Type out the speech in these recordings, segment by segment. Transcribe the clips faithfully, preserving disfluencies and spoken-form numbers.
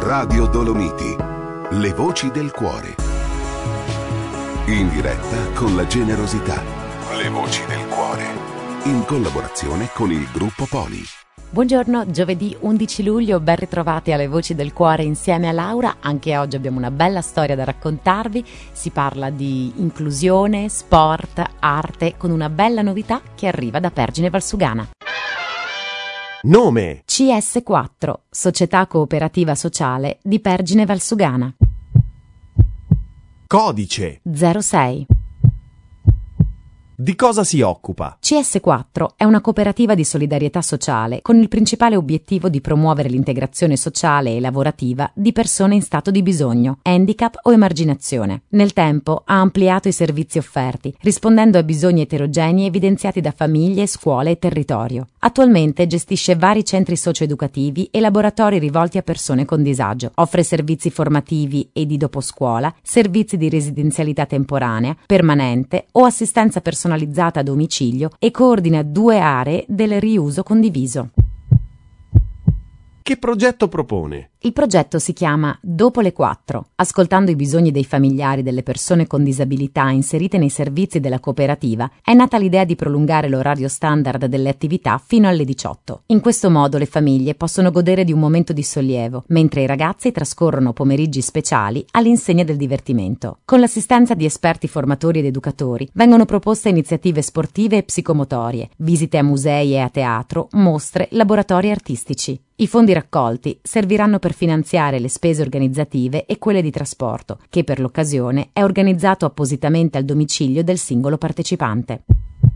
Radio Dolomiti, le voci del cuore. In diretta con la generosità. Le voci del cuore. In collaborazione con il Gruppo Poli. Buongiorno, giovedì undici luglio, ben ritrovati alle Voci del Cuore insieme a Laura. Anche oggi abbiamo una bella storia da raccontarvi. Si parla di inclusione, sport, arte, con una bella novità che arriva da Pergine Valsugana. Nome: C S quattro, Società Cooperativa Sociale di Pergine Valsugana. Codice zero sei. Di cosa si occupa? C S quattro è una cooperativa di solidarietà sociale con il principale obiettivo di promuovere l'integrazione sociale e lavorativa di persone in stato di bisogno, handicap o emarginazione. Nel tempo ha ampliato i servizi offerti, rispondendo a bisogni eterogenei evidenziati da famiglie, scuole e territorio. Attualmente gestisce vari centri socioeducativi e laboratori rivolti a persone con disagio. Offre servizi formativi e di doposcuola, servizi di residenzialità temporanea, permanente o assistenza personalizzata personalizzata a domicilio e coordina due aree del riuso condiviso. Che progetto propone? Il progetto si chiama Dopo le quattro. Ascoltando i bisogni dei familiari delle persone con disabilità inserite nei servizi della cooperativa, è nata l'idea di prolungare l'orario standard delle attività fino alle diciotto. In questo modo le famiglie possono godere di un momento di sollievo, mentre i ragazzi trascorrono pomeriggi speciali all'insegna del divertimento. Con l'assistenza di esperti formatori ed educatori vengono proposte iniziative sportive e psicomotorie, visite a musei e a teatro, mostre, laboratori artistici. I fondi raccolti serviranno per finanziare le spese organizzative e quelle di trasporto, che per l'occasione è organizzato appositamente al domicilio del singolo partecipante.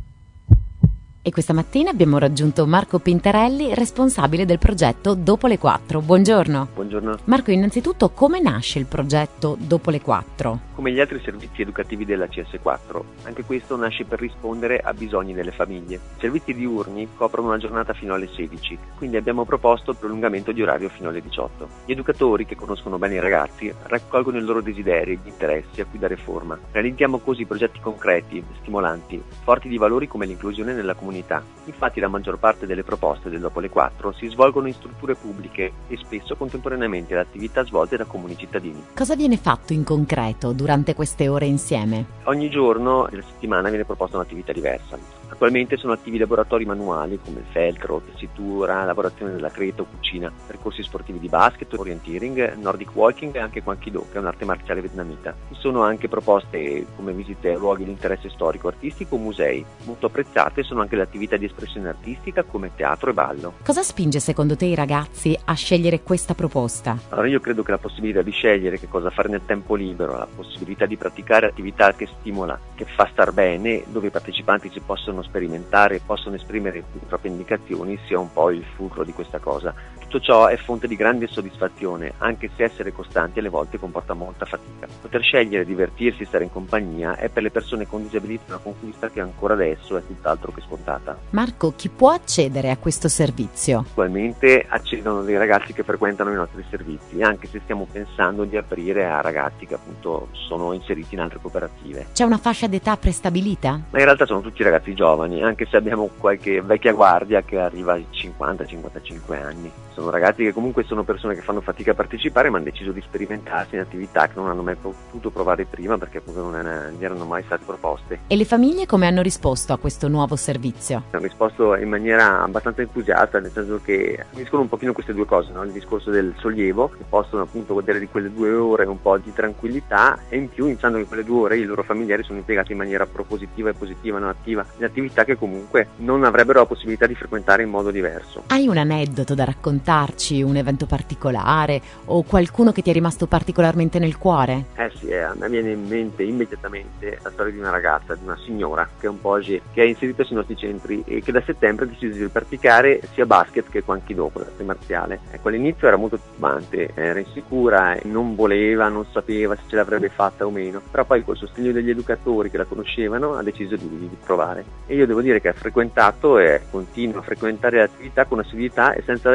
E questa mattina abbiamo raggiunto Marco Pintarelli, responsabile del progetto Dopo le quattro. Buongiorno. Buongiorno. Marco, innanzitutto come nasce il progetto Dopo le quattro? Come gli altri servizi educativi della C S quattro, anche questo nasce per rispondere a bisogni delle famiglie. I servizi diurni coprono una giornata fino alle sedici, quindi abbiamo proposto il prolungamento di orario fino alle diciotto. Gli educatori, che conoscono bene i ragazzi, raccolgono i loro desideri e gli interessi a cui dare forma. Realizziamo così progetti concreti, stimolanti, forti di valori come l'inclusione nella comunità. Infatti la maggior parte delle proposte del Dopo le quattro si svolgono in strutture pubbliche e spesso contemporaneamente alle attività svolte da comuni cittadini. Cosa viene fatto in concreto durante queste ore insieme? Ogni giorno della settimana viene proposta un'attività diversa. Attualmente sono attivi laboratori manuali come feltro, tessitura, lavorazione della creta o cucina, percorsi sportivi di basket, orienteering, nordic walking e anche Kwan Kido, che è un'arte marziale vietnamita. Ci sono anche proposte come visite a luoghi di interesse storico-artistico o musei. Molto apprezzate sono anche le attività di espressione artistica come teatro e ballo. Cosa spinge secondo te i ragazzi a scegliere questa proposta? Allora io credo che la possibilità di scegliere che cosa fare nel tempo libero, la possibilità di praticare attività che stimola, che fa star bene, dove i partecipanti si possono sperimentare e possono esprimere le proprie indicazioni, sia un po' il fulcro di questa cosa. Tutto ciò è fonte di grande soddisfazione, anche se essere costanti alle volte comporta molta fatica. Poter scegliere, divertirsi, stare in compagnia è per le persone con disabilità una conquista che ancora adesso è tutt'altro che scontata. Marco, chi può accedere a questo servizio? Attualmente accedono dei ragazzi che frequentano i nostri servizi, anche se stiamo pensando di aprire a ragazzi che appunto sono inseriti in altre cooperative. C'è una fascia d'età prestabilita? Ma in realtà sono tutti ragazzi giovani, anche se abbiamo qualche vecchia guardia che arriva ai cinquanta cinquantacinque anni. Sono ragazzi che comunque sono persone che fanno fatica a partecipare, ma hanno deciso di sperimentarsi in attività che non hanno mai potuto provare prima perché appunto non gli erano mai state proposte. E le famiglie come hanno risposto a questo nuovo servizio? Hanno risposto in maniera abbastanza entusiasta, nel senso che uniscono un pochino queste due cose, no? Il discorso del sollievo, che possono appunto godere di quelle due ore un po' di tranquillità, e in più iniziando che quelle due ore i loro familiari sono impiegati in maniera propositiva e positiva, non attiva, in attività che comunque non avrebbero la possibilità di frequentare in modo diverso. Hai un aneddoto da raccontarci, un evento particolare o qualcuno che ti è rimasto particolarmente nel cuore? Eh sì, eh, a me viene in mente immediatamente la storia di una ragazza, di una signora che è un po' age, che è inserita sui nostri centri e che da settembre ha deciso di praticare sia basket che Kwan Kido, l'arte marziale. Ecco, all'inizio era molto turbante, era insicura, non voleva, non sapeva se ce l'avrebbe fatta o meno, però poi col sostegno degli educatori che la conoscevano ha deciso di, di provare. E io devo dire che ha frequentato e continua a frequentare l'attività con assiduità e senza lasciarsi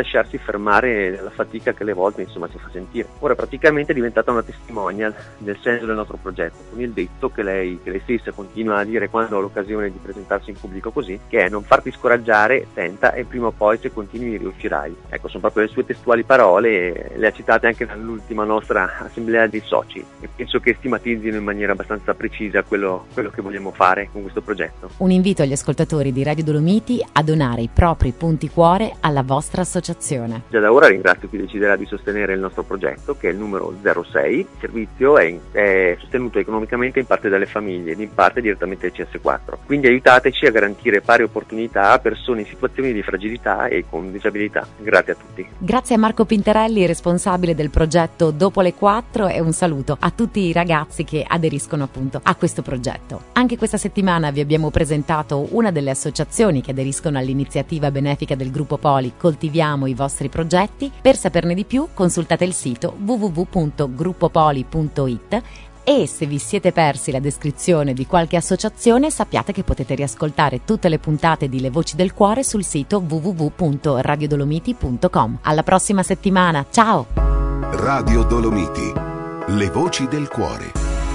fermare la fatica che alle volte insomma si fa sentire. Ora praticamente è diventata una testimonial del senso del nostro progetto, con il detto che lei, che lei stessa continua a dire quando ha l'occasione di presentarsi in pubblico così, che è: non farti scoraggiare, tenta e prima o poi se continui riuscirai. Ecco, sono proprio le sue testuali parole, le ha citate anche nell'ultima nostra assemblea dei soci e penso che stimatizzino in maniera abbastanza precisa quello, quello che vogliamo fare con questo progetto. Un invito agli ascoltatori di Radio Dolomiti a donare i propri punti cuore alla vostra associazione. Già da ora ringrazio chi deciderà di sostenere il nostro progetto, che è il numero zero sei. Il servizio è, è sostenuto economicamente in parte dalle famiglie ed in parte direttamente dal C S quattro. Quindi aiutateci a garantire pari opportunità a persone in situazioni di fragilità e con disabilità. Grazie a tutti. Grazie a Marco Pinterelli, responsabile del progetto Dopo le quattro, e un saluto a tutti i ragazzi che aderiscono appunto a questo progetto. Anche questa settimana vi abbiamo presentato una delle associazioni che aderiscono all'iniziativa benefica del Gruppo Poli Coltiviamo i vostri progetti. Per saperne di più consultate il sito w w w punto gruppopoli punto i t e se vi siete persi la descrizione di qualche associazione sappiate che potete riascoltare tutte le puntate di Le Voci del Cuore sul sito w w w punto radio dolomiti punto com. Alla prossima settimana, ciao! Radio Dolomiti, le voci del cuore.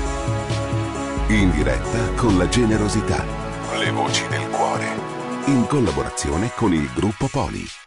In diretta con la generosità. Le voci del cuore. In collaborazione con il Gruppo Poli.